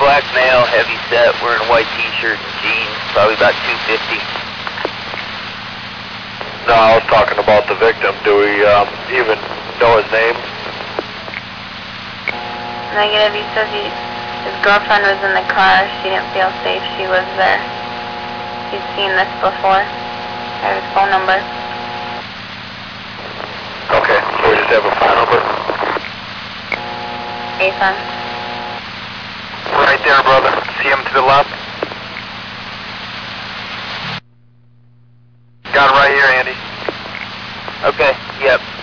black male, heavy set, wearing a white t-shirt and jeans, probably about 250. No, I was talking about the victim. Do we even know his name? Negative, he says his girlfriend was in the car. She didn't feel safe. She was there. He's seen this before. I have his phone number. Okay, so we just have a phone number? Ethan. Right there, brother. See him to the left? Got it right here, Andy. Okay, yep.